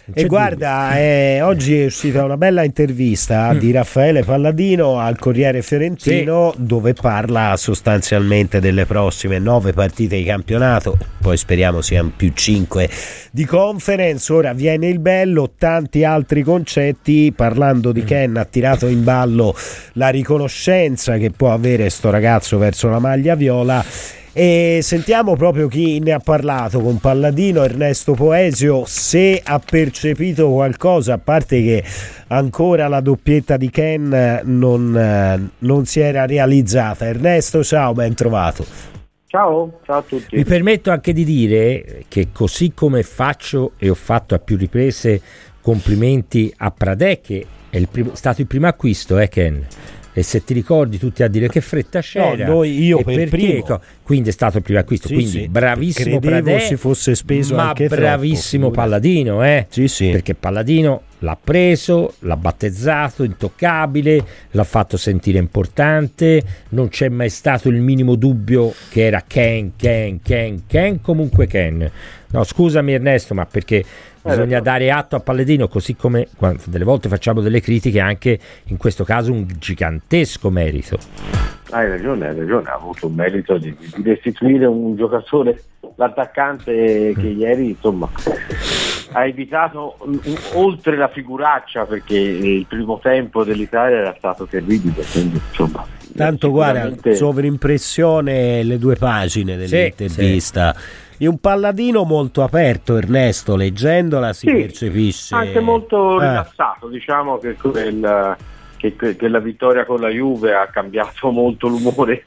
E guarda, oggi è uscita una bella intervista di Raffaele Palladino al Corriere Fiorentino, dove parla sostanzialmente delle prossime 9 partite di campionato, poi speriamo siano più 5 di Conference. Ora viene il bello, tanti altri concetti. Parlando di Ken, ha tirato in ballo la riconoscenza che può avere sto ragazzo verso la maglia viola. E sentiamo proprio chi ne ha parlato con Palladino, Ernesto Poesio, se ha percepito qualcosa, a parte che ancora la doppietta di Ken non si era realizzata. Ernesto, ciao, ben trovato. Ciao a tutti. Mi permetto anche di dire che, così come faccio e ho fatto a più riprese complimenti a Pradè, che è stato il primo acquisto, Ken. E se ti ricordi, tutti a dire che fretta c'era, io e per perché, primo. Quindi è stato il primo acquisto, quindi bravissimo Pradè, si fosse speso ma anche bravissimo troppo. Palladino, perché Palladino l'ha preso, l'ha battezzato intoccabile, l'ha fatto sentire importante, non c'è mai stato il minimo dubbio che era Ken, comunque Ken. No, scusami Ernesto, ma perché bisogna dare atto a Palladino, così come delle volte facciamo delle critiche, anche in questo caso un gigantesco merito. Hai ragione, ha avuto un merito di restituire un giocatore, l'attaccante che ieri insomma ha evitato oltre la figuraccia, perché il primo tempo dell'Italia era stato terribile, quindi insomma. Tanto guarda, sovrimpressione le 2 pagine dell'intervista. È un Palladino molto aperto, Ernesto, leggendola si percepisce anche molto rilassato, diciamo che la vittoria con la Juve ha cambiato molto l'umore,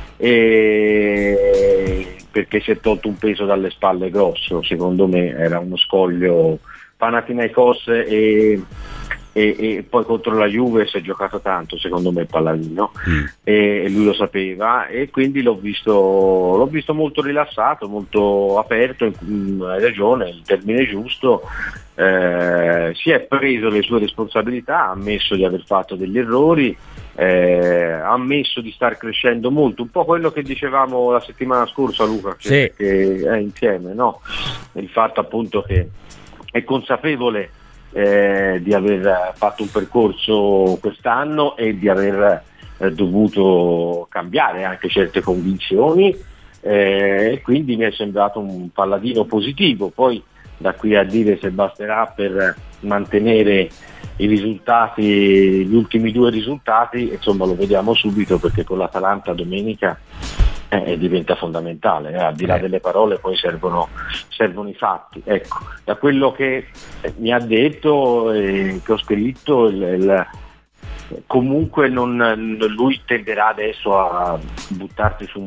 perché si è tolto un peso dalle spalle grosso. Secondo me era uno scoglio. Panathinaikos e poi contro la Juve si è giocato tanto, secondo me, Palladino, e lui lo sapeva, e quindi l'ho visto molto rilassato, molto aperto. Hai ragione, il termine giusto. Si è preso le sue responsabilità, ha ammesso di aver fatto degli errori, ha ammesso di star crescendo molto, un po' quello che dicevamo la settimana scorsa, Luca, che è insieme, no? Il fatto appunto che è consapevole di aver fatto un percorso quest'anno e di aver dovuto cambiare anche certe convinzioni, e quindi mi è sembrato un Palladino positivo. Poi da qui a dire se basterà per mantenere i risultati, gli ultimi 2 risultati, insomma lo vediamo subito, perché con l'Atalanta domenica diventa fondamentale, al di là delle parole poi servono i fatti. Ecco, da quello che mi ha detto, che ho scritto, comunque lui tenderà adesso a buttarsi su un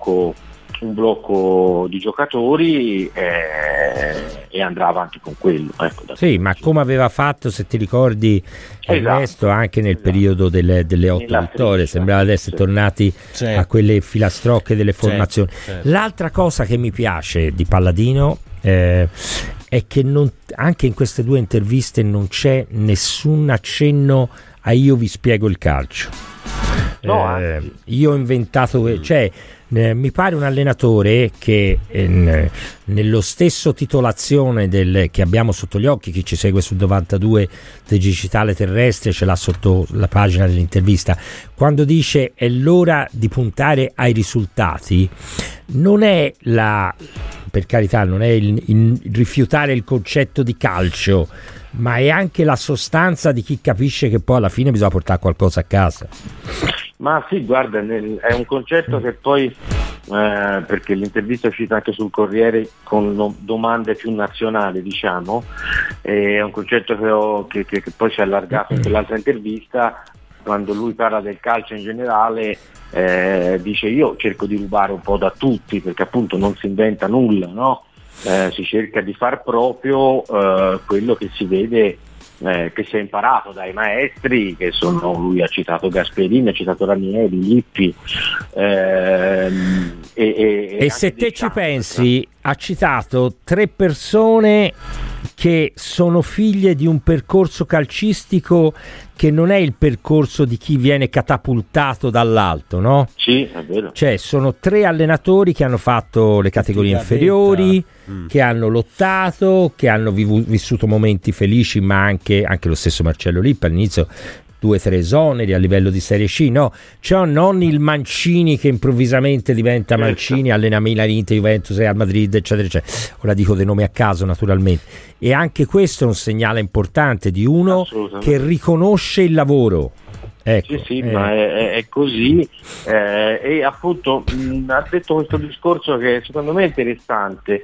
blocco di giocatori e andrà avanti con quello. Ecco, ma come aveva fatto, se ti ricordi, Ernesto, anche nel periodo delle 8 vittorie, sembrava di essere tornati a quelle filastrocche delle formazioni. L'altra cosa che mi piace di Palladino è che anche in queste 2 interviste non c'è nessun accenno a io vi spiego il calcio. Io ho inventato, mi pare un allenatore che nello stesso titolazione che abbiamo sotto gli occhi, chi ci segue sul 92 del Digitale Terrestre ce l'ha sotto la pagina dell'intervista, quando dice è l'ora di puntare ai risultati, non è per carità, non è il rifiutare il concetto di calcio, ma è anche la sostanza di chi capisce che poi alla fine bisogna portare qualcosa a casa. Ma sì, guarda, è un concetto che poi, perché l'intervista è uscita anche sul Corriere con domande più nazionali, diciamo, è un concetto che poi si è allargato in quell'altra intervista, quando lui parla del calcio in generale. Dice: io cerco di rubare un po' da tutti, perché appunto non si inventa nulla, no? Si cerca di far proprio quello che si vede, che si è imparato dai maestri, che sono, lui ha citato Gasperini, ha citato Ranieri, Lippi, E se te ci pensi, ha citato 3 persone che sono figlie di un percorso calcistico che non è il percorso di chi viene catapultato dall'alto, no? Sì, è vero. Cioè sono 3 allenatori che hanno fatto le categorie inferiori, che hanno lottato, che hanno vissuto momenti felici, ma anche lo stesso Marcello Lippi all'inizio 2-3 esoneri a livello di Serie C, no? Cioè non il Mancini che improvvisamente diventa Mancini, allena Milan, Inter, Juventus, Real Madrid, eccetera, eccetera. Ora dico dei nomi a caso, naturalmente. E anche questo è un segnale importante di uno che riconosce il lavoro. Ecco, sì, ma è così, e appunto ha detto questo discorso che secondo me è interessante.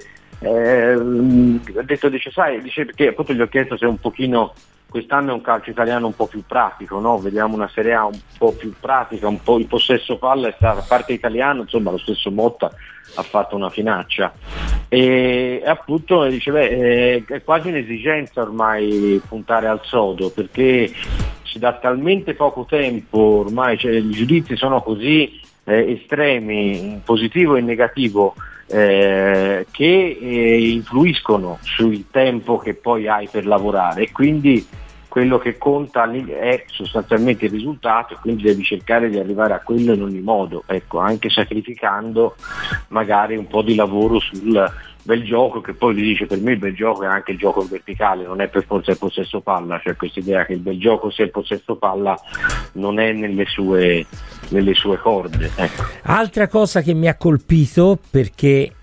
Ha detto, dice perché appunto gli ho chiesto se un pochino quest'anno è un calcio italiano un po' più pratico, no? Vediamo una Serie A un po' più pratica, un po' il possesso palla è stato, a parte italiano, insomma lo stesso Motta ha fatto una finaccia, e appunto dice è quasi un'esigenza ormai puntare al sodo, perché si dà talmente poco tempo ormai, cioè, i giudizi sono così estremi, in positivo e in negativo, che influiscono sul tempo che poi hai per lavorare, e quindi quello che conta è sostanzialmente il risultato, e quindi devi cercare di arrivare a quello in ogni modo, ecco, anche sacrificando magari un po' di lavoro sul bel gioco, che poi gli dice per me il bel gioco è anche il gioco verticale, non è per forza il possesso palla, cioè questa idea che il bel gioco sia il possesso palla non è nelle sue corde, ecco. Altra cosa che mi ha colpito, perché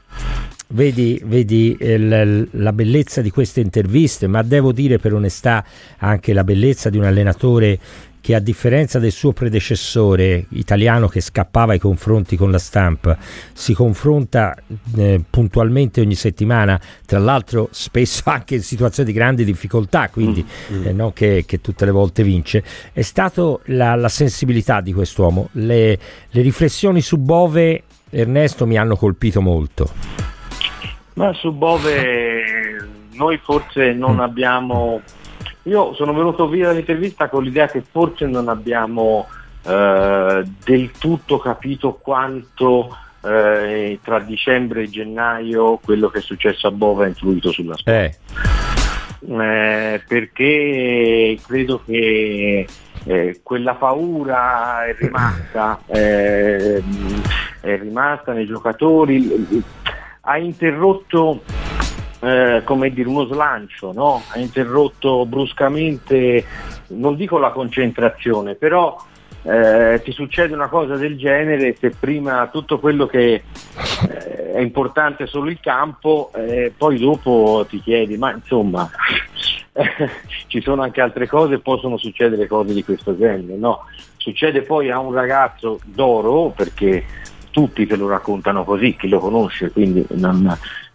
vedi la bellezza di queste interviste, ma devo dire per onestà anche la bellezza di un allenatore che, a differenza del suo predecessore italiano che scappava ai confronti con la stampa, si confronta puntualmente ogni settimana, tra l'altro spesso anche in situazioni di grandi difficoltà, quindi non che tutte le volte vince. È stato la sensibilità di quest'uomo. Le riflessioni su Bove, Ernesto, mi hanno colpito molto. Ma su Bove noi forse non abbiamo, io sono venuto via dall'intervista con l'idea che forse non abbiamo del tutto capito quanto tra dicembre e gennaio quello che è successo a Bove ha influito sulla squadra, perché credo che quella paura è rimasta nei giocatori, ha interrotto come dire uno slancio, no? Ha interrotto bruscamente, non dico la concentrazione, però ti succede una cosa del genere se prima tutto quello che è importante è solo il campo, poi dopo ti chiedi ma insomma ci sono anche altre cose, possono succedere cose di questo genere, no? Succede poi a un ragazzo d'oro, perché tutti te lo raccontano così, chi lo conosce, quindi non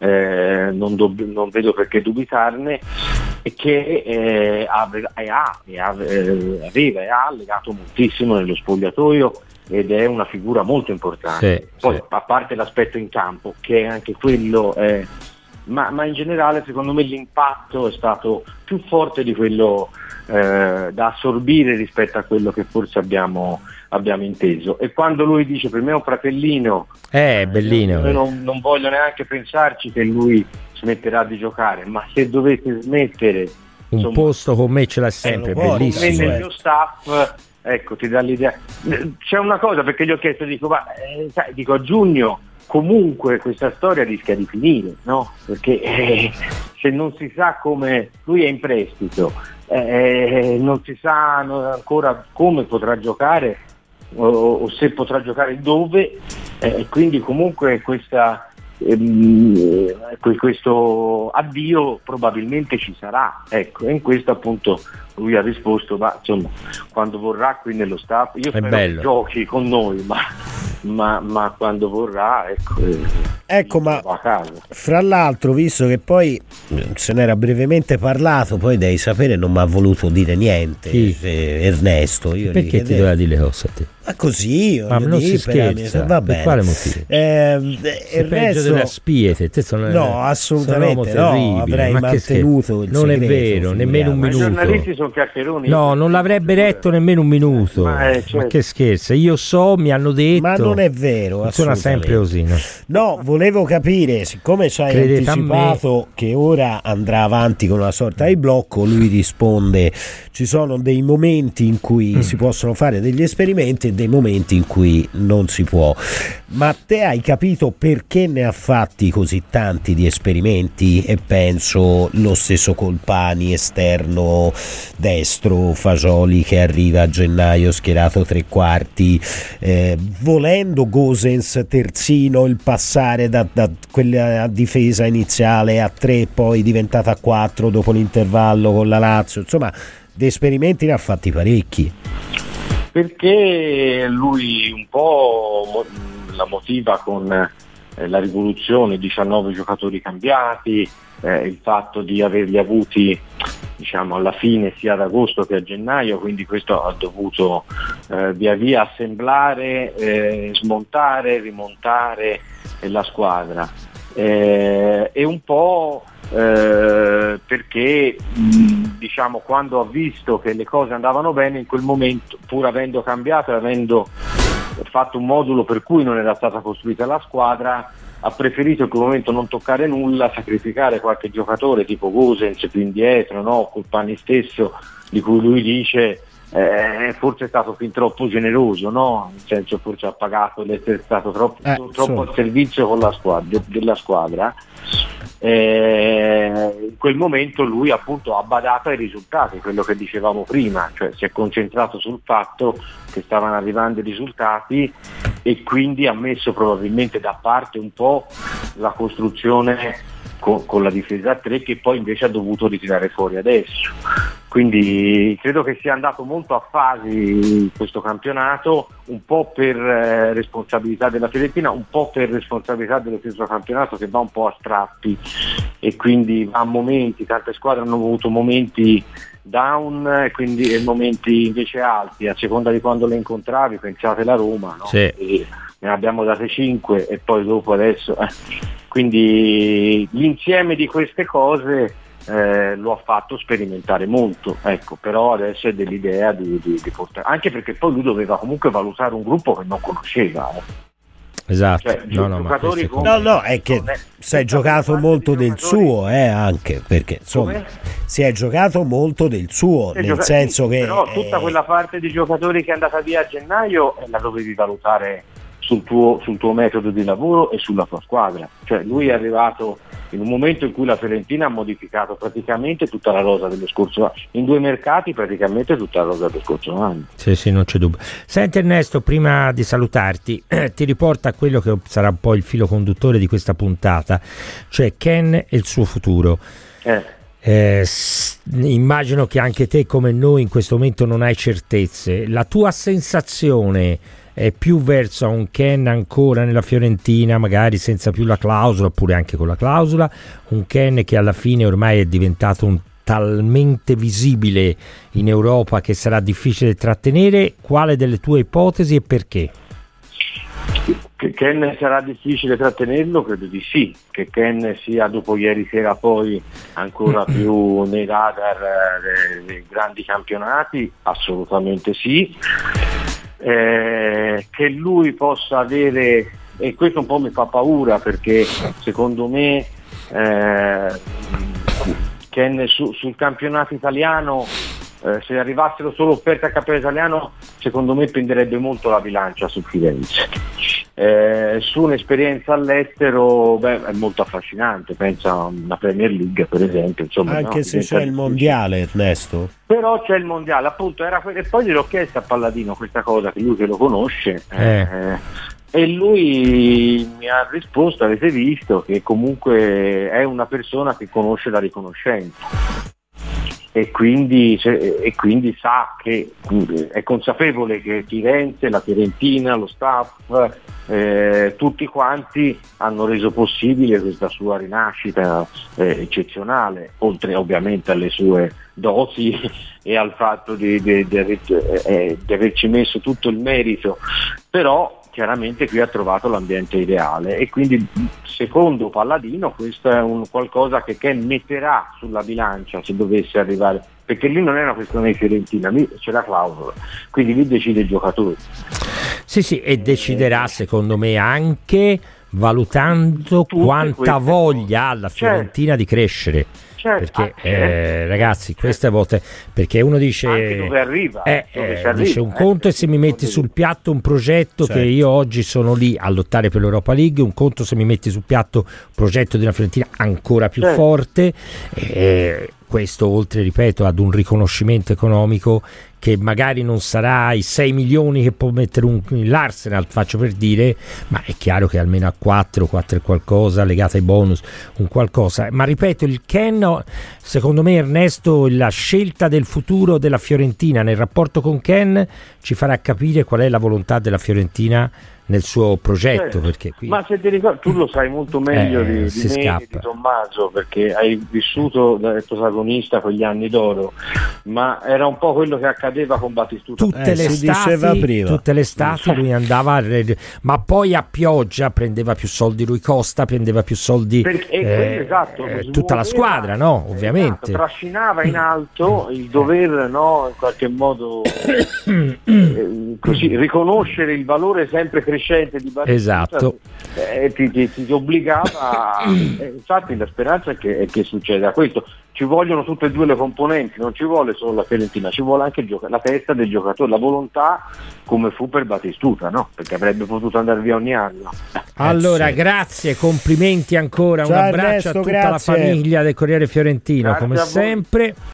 vedo perché dubitarne, e che aveva e ha legato moltissimo nello spogliatoio ed è una figura molto importante. Poi a parte l'aspetto in campo, che è anche quello, ma in generale secondo me l'impatto è stato più forte di quello da assorbire rispetto a quello che forse abbiamo inteso. E quando lui dice per me è un fratellino, bellino, io non voglio neanche pensarci che lui smetterà di giocare, ma se dovesse smettere, un posto con me ce l'ha sempre, bellissimo. Nel mio staff, ecco, ti dà l'idea. C'è una cosa, perché gli ho chiesto, dico a giugno comunque questa storia rischia di finire, no? Perché se non si sa come, lui è in prestito, non si sa ancora come potrà giocare o se potrà giocare dove, quindi comunque questo addio probabilmente ci sarà, ecco, e in questo appunto lui ha risposto ma insomma quando vorrà qui nello staff, io spero che giochi con noi, ma quando vorrà, ecco ma a casa. Fra l'altro, visto che poi se n'era brevemente parlato, poi devi sapere non mi ha voluto dire niente Ernesto, io perché ti doveva dire le cose a te? Ma così, ma non si scherza, va per bene. Quale motivo? Peggio delle spie, no, assolutamente no, avrei mantenuto il non segreto, è vero, nemmeno un minuto. I giornalisti sono chiacchieroni. No, non l'avrebbe retto nemmeno un minuto. Ma che scherza, io so, mi hanno detto. Ma non è vero, funziona sempre così, no? No, volevo capire, siccome ci hai anticipato che ora andrà avanti con una sorta di blocco, lui risponde: ci sono dei momenti in cui si possono fare degli esperimenti e dei momenti in cui non si può. Ma te hai capito perché ne ha fatti così tanti di esperimenti? E penso lo stesso Colpani, esterno destro, Fagioli che arriva a gennaio schierato tre quarti, volendo Gosens terzino, il passare da quella difesa iniziale a 3, poi diventata a 4 dopo l'intervallo con la Lazio, insomma di esperimenti ne ha fatti parecchi. Perché lui un po' la motiva con la rivoluzione, 19 giocatori cambiati, il fatto di averli avuti diciamo alla fine sia ad agosto che a gennaio, quindi questo ha dovuto via via assemblare, smontare, rimontare la squadra, e un po' perché diciamo quando ha visto che le cose andavano bene in quel momento, pur avendo cambiato e avendo fatto un modulo per cui non era stata costruita la squadra, ha preferito in quel momento non toccare nulla, sacrificare qualche giocatore tipo Gosens più indietro, no? Colpani stesso, di cui lui dice forse è stato fin troppo generoso, no? Nel senso, forse ha pagato l'essere stato troppo al servizio con la squadra, della squadra. In quel momento lui appunto ha badato ai risultati, quello che dicevamo prima, cioè si è concentrato sul fatto che stavano arrivando i risultati e quindi ha messo probabilmente da parte un po' la costruzione con la difesa a 3, che poi invece ha dovuto ritirare fuori adesso. Quindi credo che sia andato molto a fasi questo campionato, un po' per responsabilità della Fiorentina, un po' per responsabilità dello stesso campionato che va un po' a strappi e quindi va a momenti, tante squadre hanno avuto momenti down e quindi momenti invece alti, a seconda di quando le incontravi. Pensate la Roma, no? Sì. E ne abbiamo date 5 e poi dopo adesso quindi l'insieme di queste cose lo ha fatto sperimentare molto, ecco, però adesso è dell'idea di portare, anche perché poi lui doveva comunque valutare un gruppo che non conosceva. Esatto, cioè, no, è che si è giocato molto del suo, anche perché insomma si è giocato molto del suo, nel senso che però tutta quella parte di giocatori che è andata via a gennaio la dovevi valutare sul tuo metodo di lavoro e sulla tua squadra. Cioè lui è arrivato in un momento in cui la Fiorentina ha modificato praticamente tutta la rosa dello scorso anno, in 2 mercati praticamente tutta la rosa dello scorso anno. Sì, non c'è dubbio. Senti Ernesto, prima di salutarti ti riporto a quello che sarà un po' il filo conduttore di questa puntata, cioè Ken e il suo futuro. Immagino che anche te come noi in questo momento non hai certezze. La tua sensazione è più verso un Ken ancora nella Fiorentina, magari senza più la clausola, oppure anche con la clausola, un Ken che alla fine ormai è diventato talmente visibile in Europa che sarà difficile trattenere? Quale delle tue ipotesi e perché? Che Ken sarà difficile trattenerlo, credo di sì. Che Ken sia dopo ieri sera poi ancora più nei radar dei grandi campionati, assolutamente sì. Che lui possa avere, e questo un po' mi fa paura perché secondo me Ken sul campionato italiano, se arrivassero solo offerte al campionato italiano, secondo me penderebbe molto la bilancia su Firenze. Su un'esperienza all'estero è molto affascinante, pensa a una Premier League per esempio, insomma, anche se c'è il mondiale, Ernesto. Però c'è il mondiale, appunto, e poi gliel'ho chiesto a Palladino questa cosa, che lui che lo conosce, e lui mi ha risposto, avete visto, che comunque è una persona che conosce la riconoscenza. E quindi sa che è consapevole che Firenze, la Fiorentina, lo staff, tutti quanti hanno reso possibile questa sua rinascita eccezionale, oltre ovviamente alle sue doti e al fatto di averci messo tutto il merito, però chiaramente qui ha trovato l'ambiente ideale e quindi secondo Palladino questo è un qualcosa che Ken metterà sulla bilancia se dovesse arrivare, perché lì non è una questione di Fiorentina, lì c'è la clausola, quindi lì decide il giocatore. Sì, e deciderà secondo me anche valutando quanta voglia ha la Fiorentina di crescere. Perché ragazzi, queste volte, perché uno dice anche dove arriva, dice un conto è se mi metti sul piatto un progetto che io oggi sono lì a lottare per l'Europa League, un conto se mi metti sul piatto un progetto di una Fiorentina ancora più forte, questo oltre, ripeto, ad un riconoscimento economico che magari non sarà i 6 milioni che può mettere l'Arsenal, faccio per dire, ma è chiaro che almeno a 4 e qualcosa legato ai bonus, un qualcosa. Ma ripeto, il Ken, secondo me, Ernesto, la scelta del futuro della Fiorentina nel rapporto con Ken ci farà capire qual è la volontà della Fiorentina nel suo progetto, perché qui... Ma se ti ricordi, tu lo sai molto meglio di me e di Tommaso, perché hai vissuto da protagonista quegli anni d'oro, ma era un po' quello che accadeva con Batistuta. Tutte le estati lui andava ma poi a pioggia prendeva più soldi Rui Costa, prendeva più soldi tutta la squadra, no? Ovviamente trascinava in alto il dover, no, in qualche modo così riconoscere il valore sempre crescente di Batistuta, ti obbligava infatti la speranza è che succeda questo. Ci vogliono tutte e due le componenti, non ci vuole solo la Fiorentina, ci vuole anche la testa del giocatore, la volontà, come fu per Batistuta, no? Perché avrebbe potuto andare via ogni anno. Allora, grazie, complimenti ancora, un abbraccio Ernesto, a tutta la famiglia del Corriere Fiorentino, come sempre.